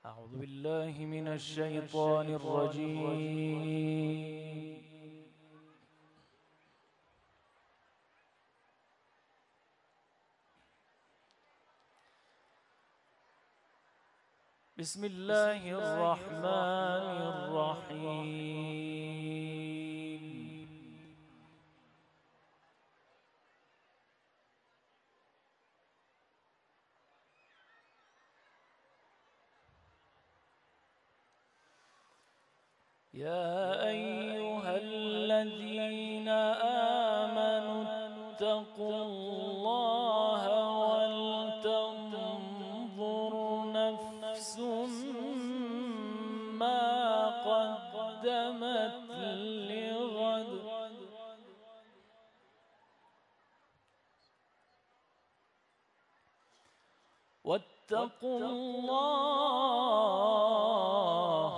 أعوذ بالله من الشيطان الرجيم. بسم الله الرحمن الرحيم. يا أيها الذين آمنوا اتقوا الله ولتنظر نفس ما قدمت لغد واتقوا الله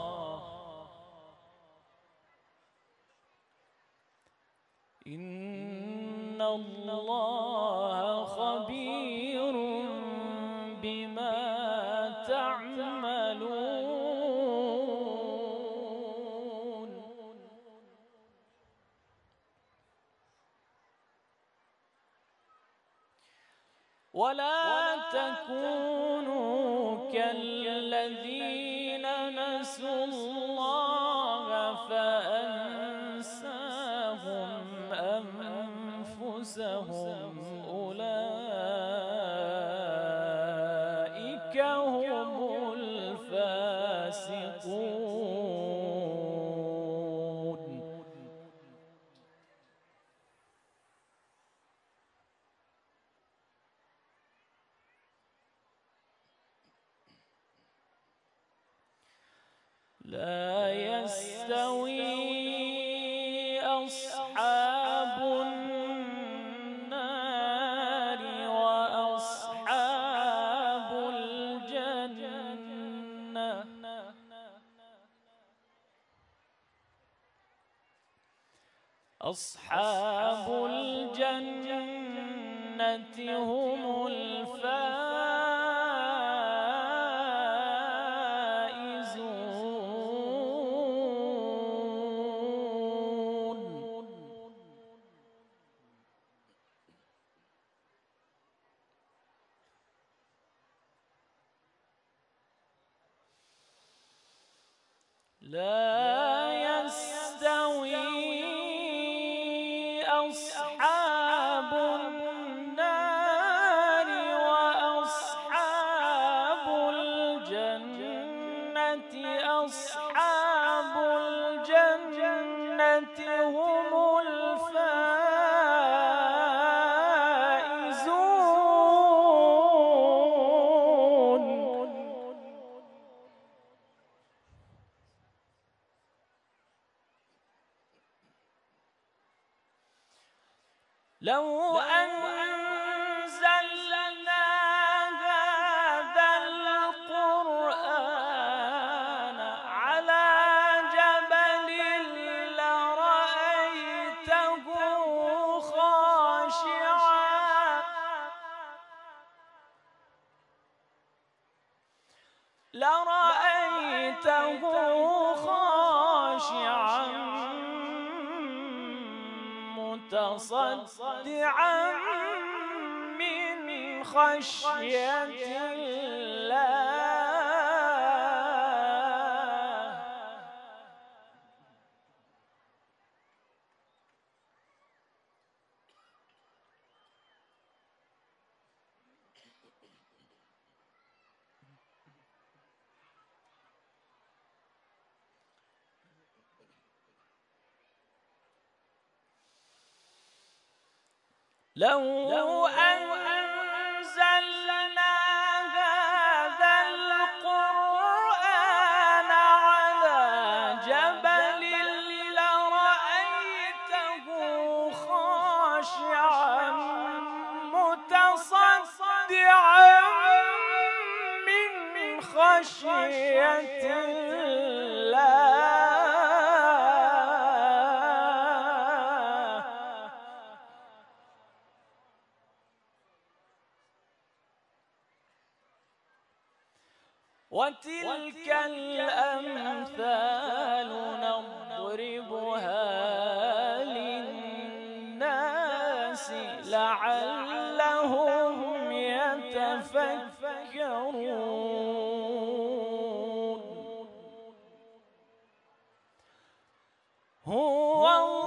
إن الله خبير بما تعملون. ولا تكونوا كالذين نسوا الله فأنساهم أنفسهم أولئك هم الفاسقون. لا يستوي أصحاب النار وأصحاب الجنة أصحاب الجنة هم الفائزون. لا يستوي أصحاب النار وأصحاب الجنة أصحاب الجنة هم الفائزون. لو أنزلنا هذا القرآن على جبل لرأيته خاشعا متصدعا من خشية الله. لو أنزلنا هذا القرآن على جبل لرأيته خاشعا متصدعا من خشية الله. وتلك الأمثال نضربها للناس لعلهم يتفكرون. هو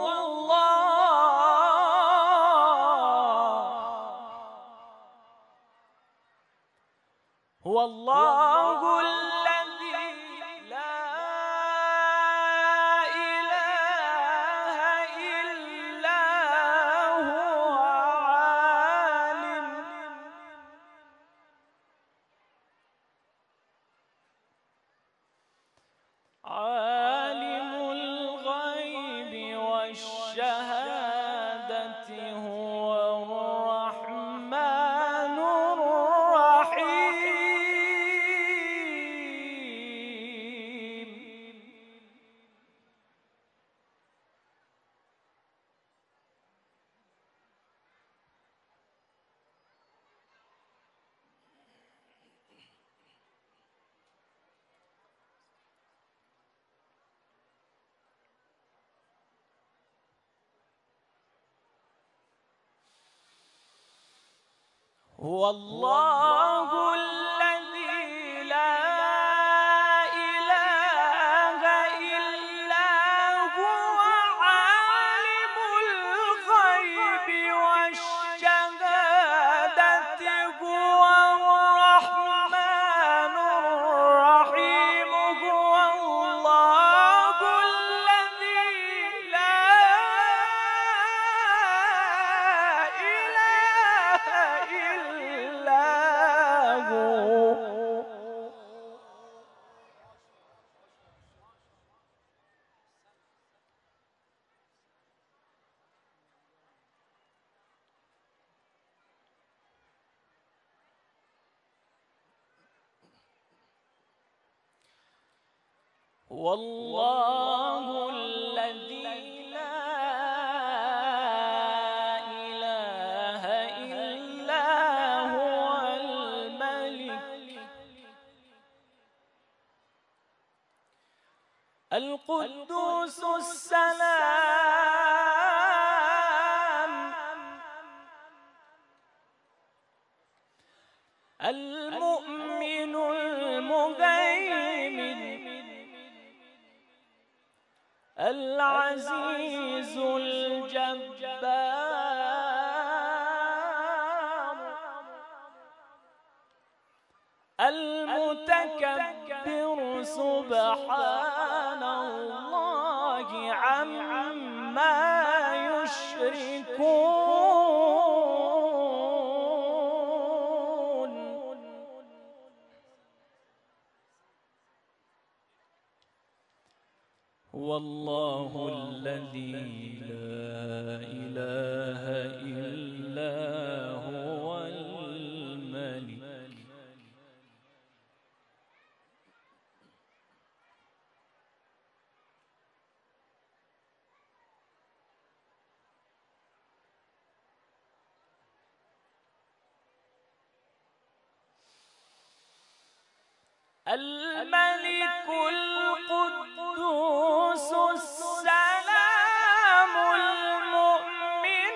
الله الذي لا إله إلا هو عالم الغيب والشهادة هو الرحمن الرحيم. هو الله الذي لا إله إلا هو عالم الغيب والشهادة هو الرحمن الرحيم. هو الله الذي لا إله إلا هو. والله الذي لا إله إلا هو الملك القدوس السلام المؤمن المهيمن العزيز الجبار المتكبر سبحان الله عما يشركون. هو الله الذي لا إله إلا هو الملك الملك القدوس السلام المؤمن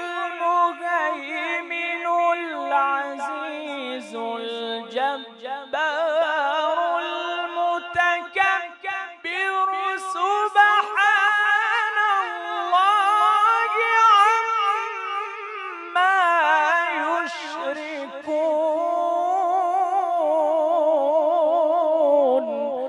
المهيمن العزيز الجبار المتكبر سبحان الله عما يشركون.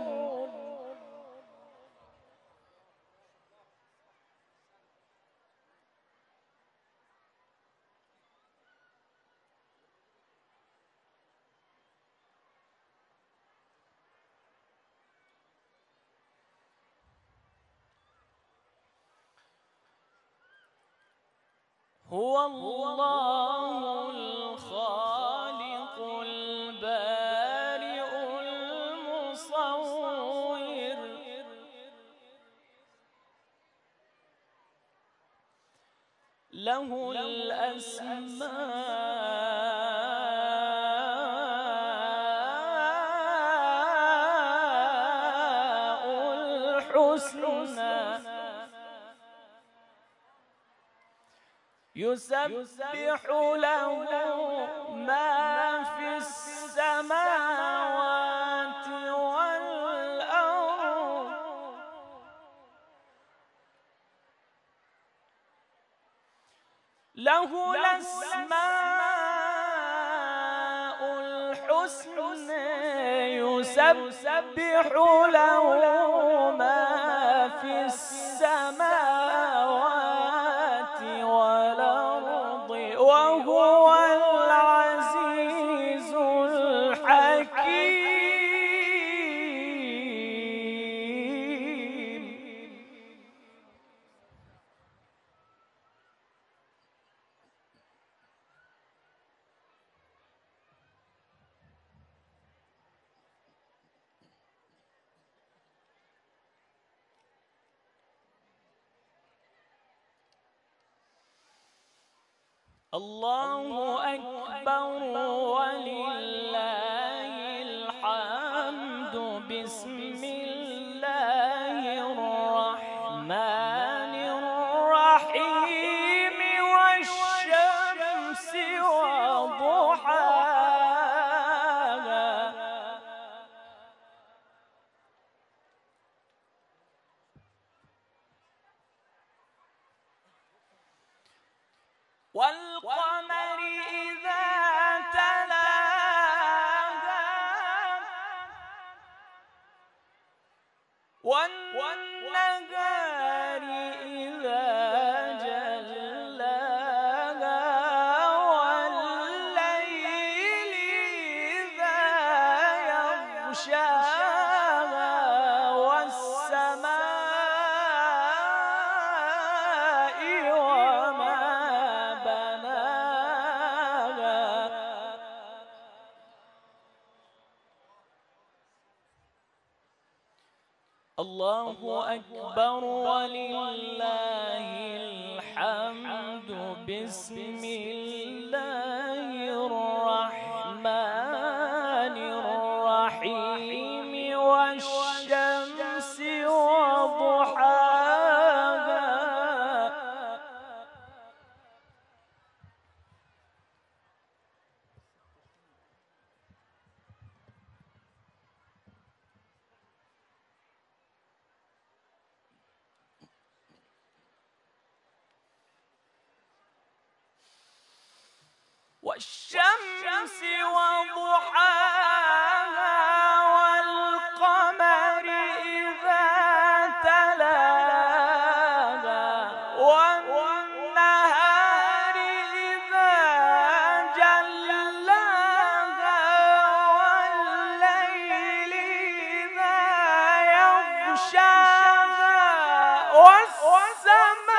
هو الله الخالق البارئ المصور له الأسماء الحسنى يسبح له ما في السماوات والأرض له الأسماء الحسنى يسبح له ما في السماوات والأرض وهو العزيز الحكيم. الله أكبر ولله الحمد. بسم الله الرحمن الرحيم والشمس وضحاها والقمر إذا تلاها والنهار إذا جلاها والليل إذا يغشاها والسماء وما بناها الله أكبر ولله الحمد. بسم الله الرحمن الرحيم والشمس وضحاها والشمس وضحاها والقمر إذا تلاها والنهار إذا جلاها والليل إذا يغشاها والسماء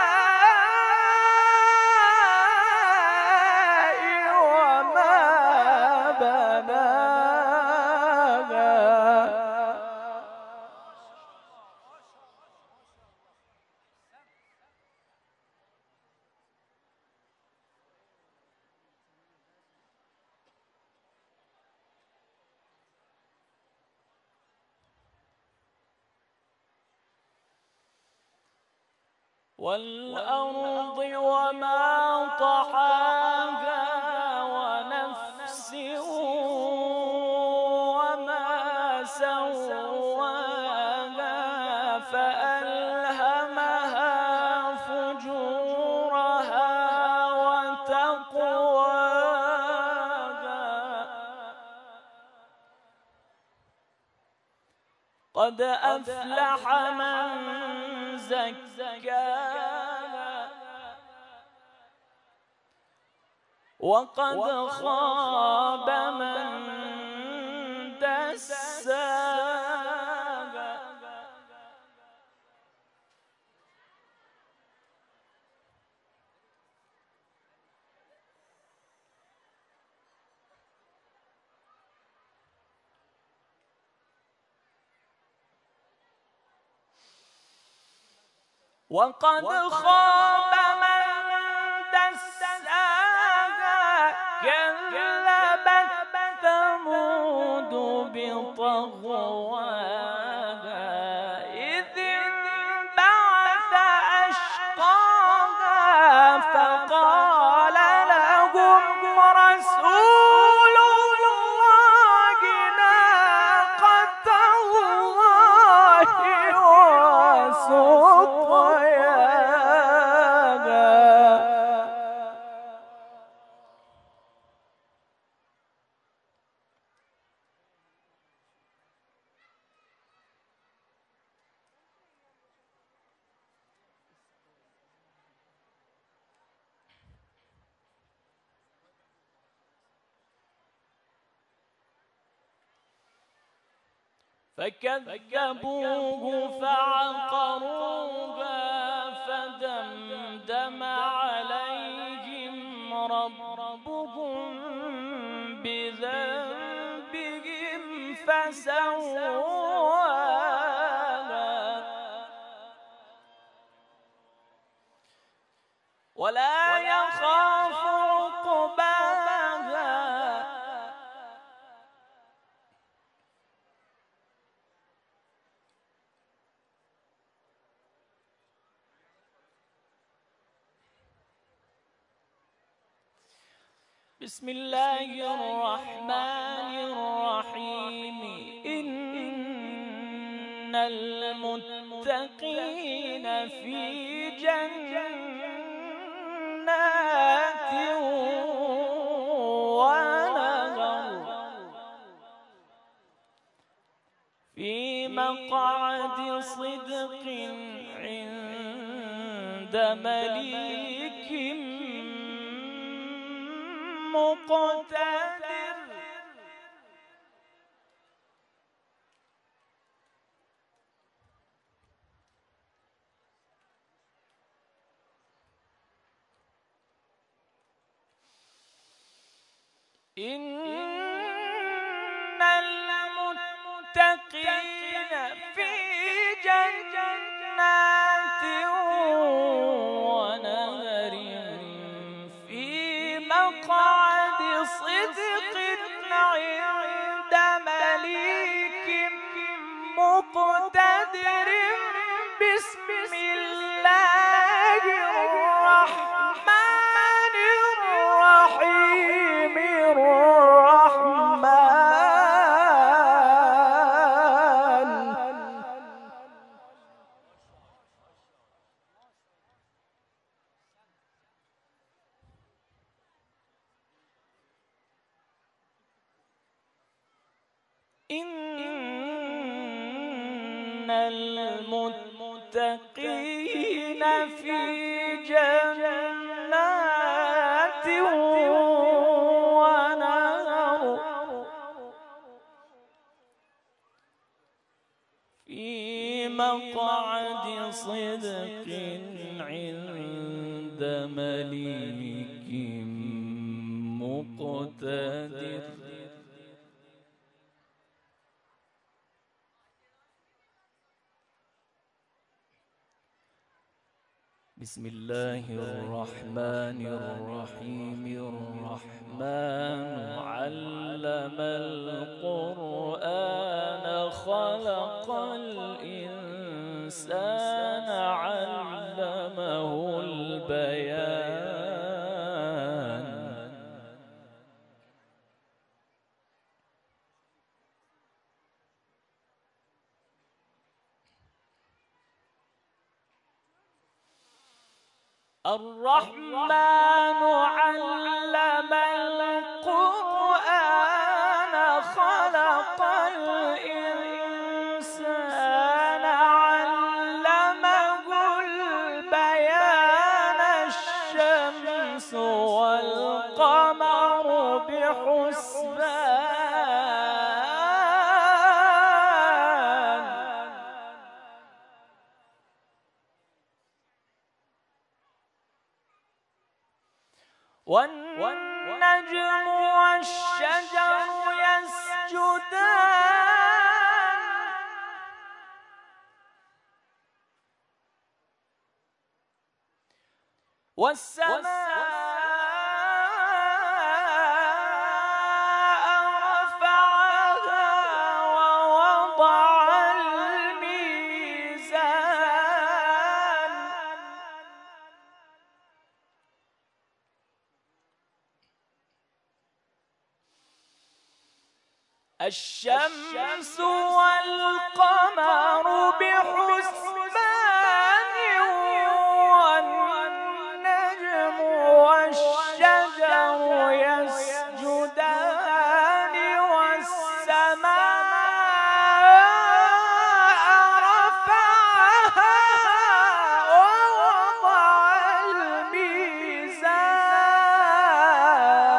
وما بناها والأرض وما طحاها ونفس وما سواها فألهمها فجورها وتقواها قد أفلح من زكاها وقد خاب من دساها وقد خاب من دساها كذبت ثمود بطغواها إذ فكذبوه فعقروها فدمدم عليهم ربهم بذنبهم فسواها ولا يخاف عقباها. بسم الله الرحمن الرحيم. إن المتقين في جنات ونهر في مقعد صدق عند مليك مقتدر. إن المتقين في جنات ونهر في مقعد صدق عند مليك مقتدر. بسم الله الرحمن الرحيم. إن المتقين في جنات ونهر في مقعد صدق عند مليك مقتدر. بسم الله الرحمن الرحيم. الرحمن علم القرآن خلق الإنسان علمه البيان. الرحمن علم القرآن خلق الإنسان علمه البيان. الشمس والقمر بحسبان والنجم والشجر يسجدان والسماء رفعها ووضع الميزان. الشمس والقمر بحسبان والنجم والشجر يسجدان والسماء رفعها ووضع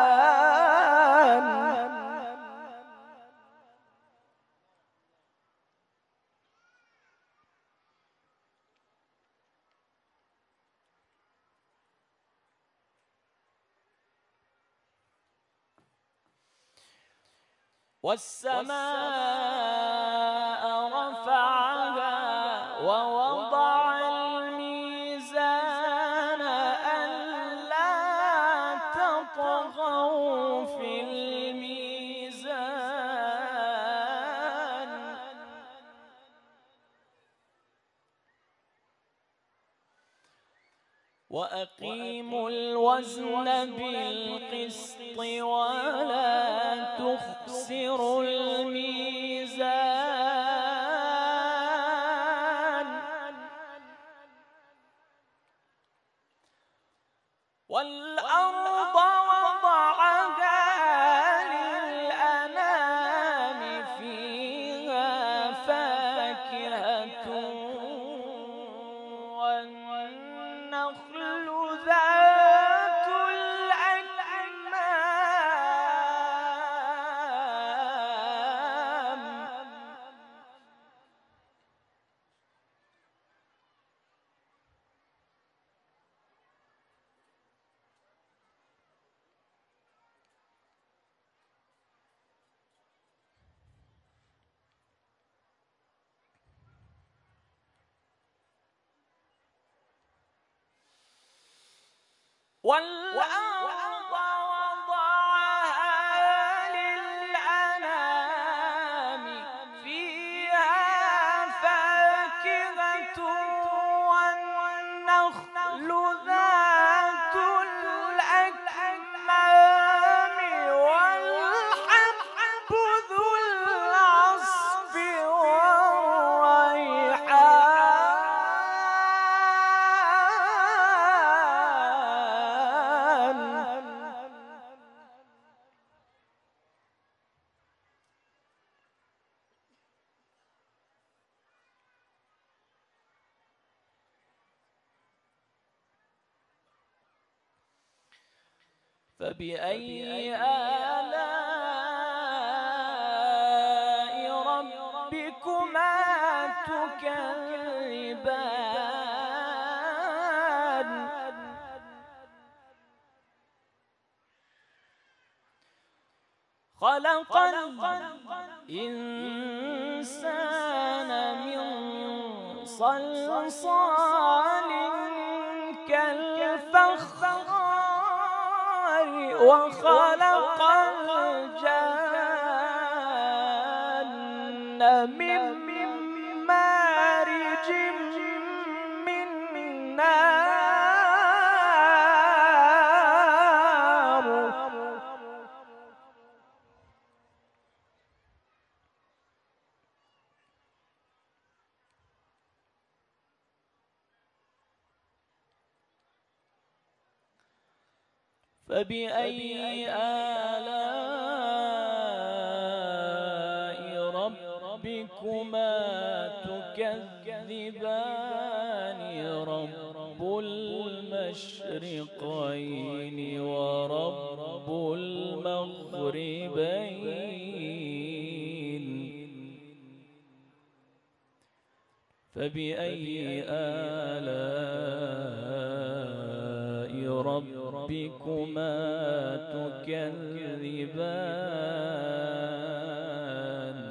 الميزان. والسماء رفعها ووضع الميزان ألا تطغوا في الميزان وأقيموا الوزن بالقسط ولا تخسروا الميزان والأرض وضعها للأنام فيها فاكهة والنخل ذات الأكمام والأرض وضعها للأنام فيها فاكهة والنخل ذات الأكمام والحب ذو العصف والريحان فبأي آلاء ربكما تكذبان خلق الإنسان من صلصال كالفخار وخلق الجن من مارج من نار فبأي آلاء ربكما تكذبان رب المشرقين ورب المغربين فبأي آلاء ربكما تكذبان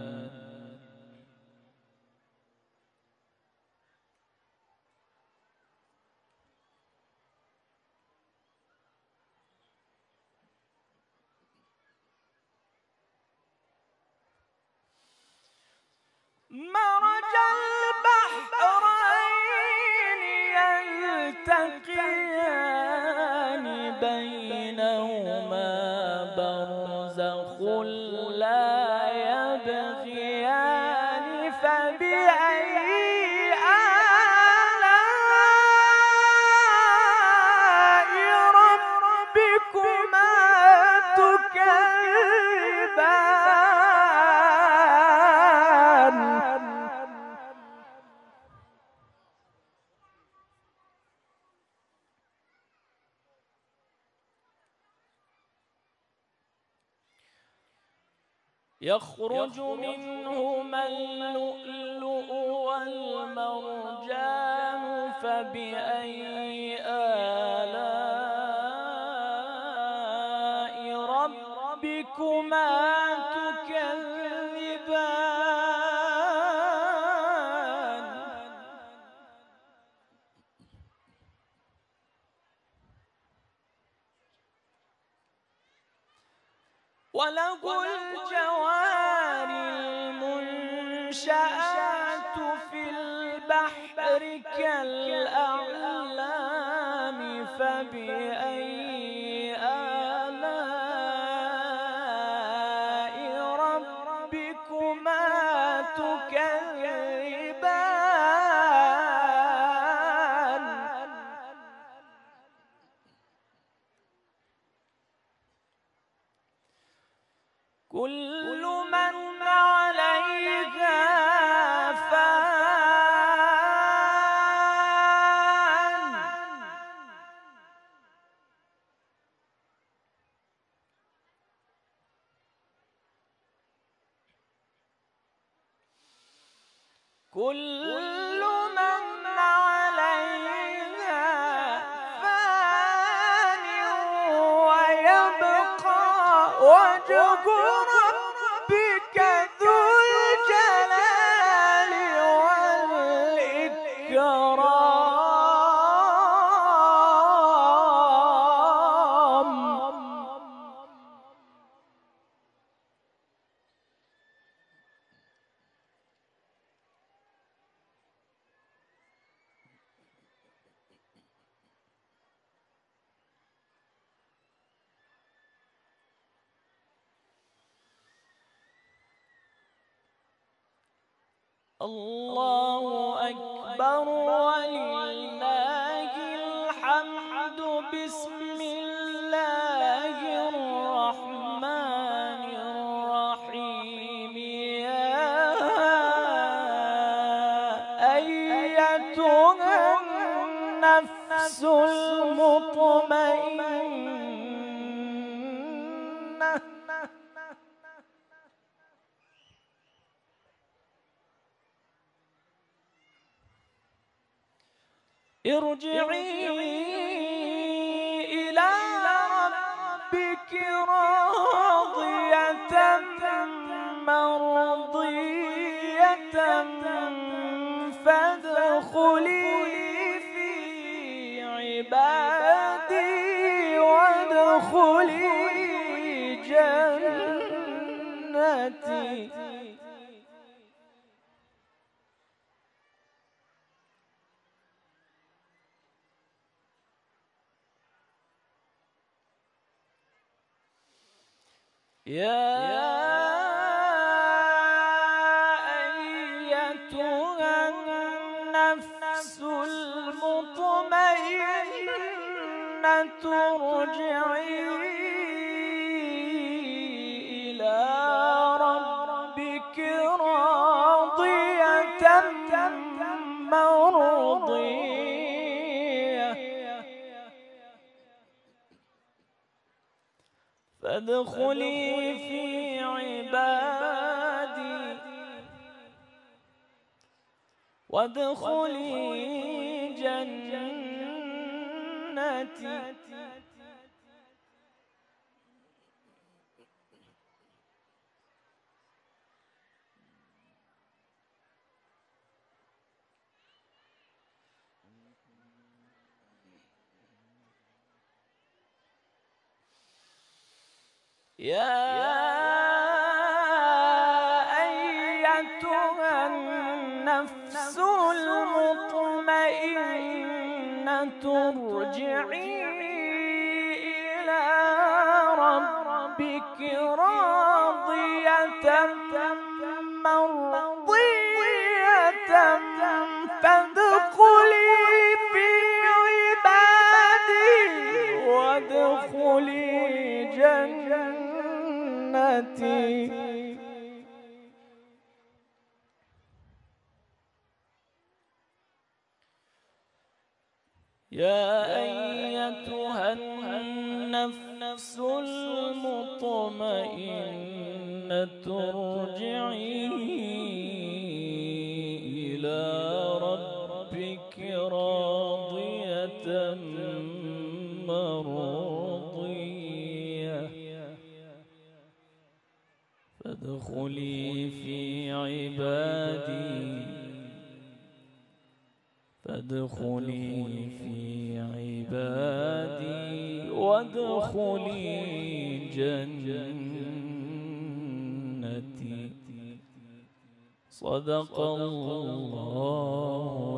مرج البحرين يلتقيان بينهما برزخ لا يبغيان فبأي آلاء ربكما تكذبان يخرج منهما اللؤلؤ والمرجان فبأي آلاء ربكما تكذبان وله الجوار المنشآت في البحر كالأعلام فبأي آلاء ربكما تكذبان كل من عليها فان كل من عليها فان ويبقى وجه ربك ذو الجلال والإكرام الله أكبر ولله الحمد بسم الله الرحمن الرحيم يا أيتها النفس المطمئنة ارجعي إلى ربك راضية مرضية فادخلي في عبادي وادخلي جنتي يا أيتها النفس المطمئنة ارجعي إلى ربك راضية مرضية فادخلي في عبادي وادخلي جنتي يا أيتها النفس المطمئنة ارجعي إلى ربك راضية مرضية فادخلي في عبادي وادخلي جنتي يا أيتها النفس المطمئنة ارجعي إلى ربك راضية مرضية فادخلي في عبادي فادخلي في عبادي وادخلي جنتي صدق الله